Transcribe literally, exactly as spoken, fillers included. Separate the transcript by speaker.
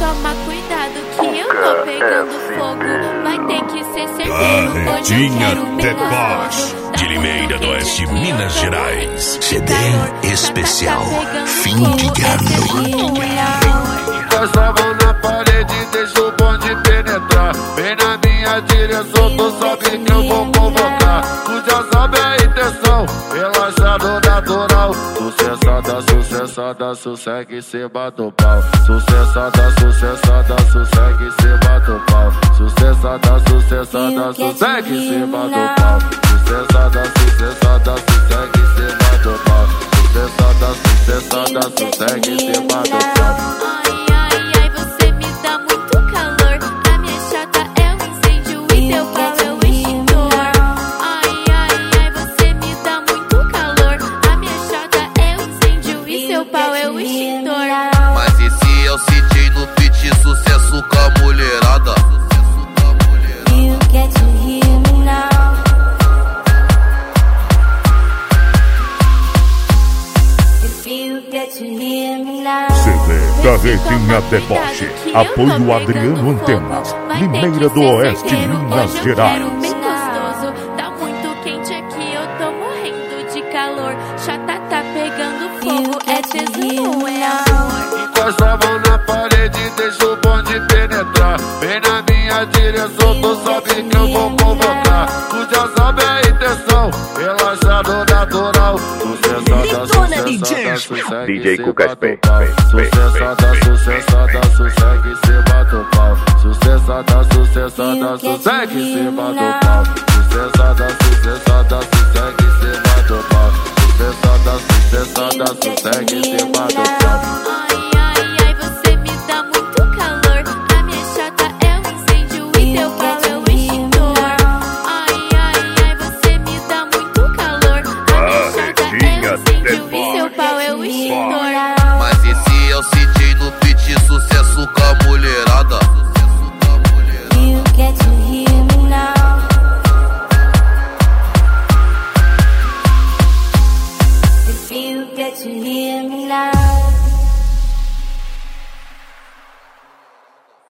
Speaker 1: toma cuidado que eu tô pegando fogo. Vai ter que ser certeiro.
Speaker 2: Carretinha The Boss, de Limeira do Oeste, Minas Gerais.
Speaker 3: C D especial Fim de Ano.
Speaker 4: Encosta a mão na parede, deixa o bonde penetrar. Vem na minha direção, tu sabe que eu vou convocar. Tu já sabe a intenção, relaxado natural. Sucessada, sucessada, sossegue, ceba do pau. Sucessada, sucessada, sossegue, ceba do pau. Sucessada, sucessada, sossegue, ceba do pau. Sucessada, sucessada, sossegue, ceba do pau. Sucessada, sucessada, sossegue, ceba do pau.
Speaker 5: Mas esse é o C J no beat, sucesso com a mulherada.
Speaker 6: You get to hear me now. If you get to hear me now.
Speaker 2: C D Carretinha The Boss, apoio Adriano Antenas, Limeira do Oeste, Minas Gerais.
Speaker 1: Tá muito quente aqui, eu tô morrendo de calor. Chata tá pegando fogo, é tesão, é amor.
Speaker 4: Encosta a mão na parede, deixa o bonde penetrar. Vem na minha direção, tu sabe que eu vou convocar. Tu já sabe a intenção, relaxado natural. Sucessada, sucessada, sossegue,
Speaker 7: D J Cucas Pay.
Speaker 4: Sucessada, sucessada, sossegue, ceba do pau. Sucessada, sucessada, sossegue, ceba do pau. Sucessada, sucessada, sossegue, ceba do pau. Sucessada, sucessada, sossegue, ceba do pau.
Speaker 1: Ai, ai, ai, você me dá muito calor. A minha chata é um incêndio e teu pau é o extintor. Ai, ai, ai, você me dá muito calor. A minha chata é um incêndio e seu pau é o extintor.
Speaker 5: Mas esse é o C J no beat, sucesso com a mulherada.
Speaker 6: You get to hear me now. If you get to hear me now.